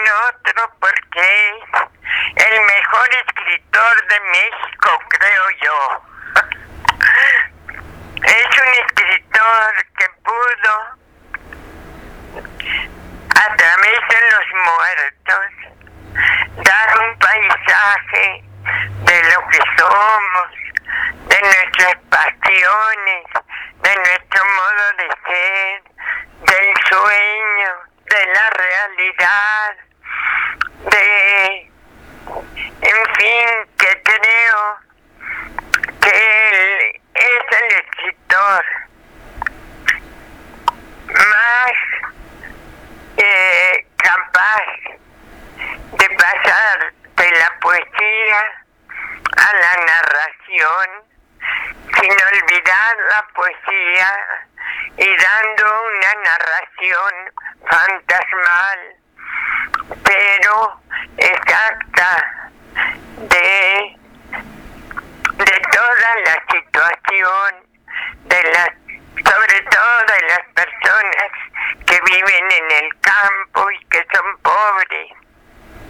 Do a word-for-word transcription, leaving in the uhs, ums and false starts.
otro porque es el mejor escritor de México, creo yo. Es un escritor que pudo, a través de los muertos, dar un paisaje de lo que somos, de nuestras pasiones, de nuestro modo de ser, del sueño, de la realidad, de, en fin, que creo que él es el escritor más eh, capaz de pasar de la poesía a la narración, sin olvidar la poesía y dando una narración fantasmal, pero exacta, de, de toda la situación, de las, sobre todo de las personas que viven en el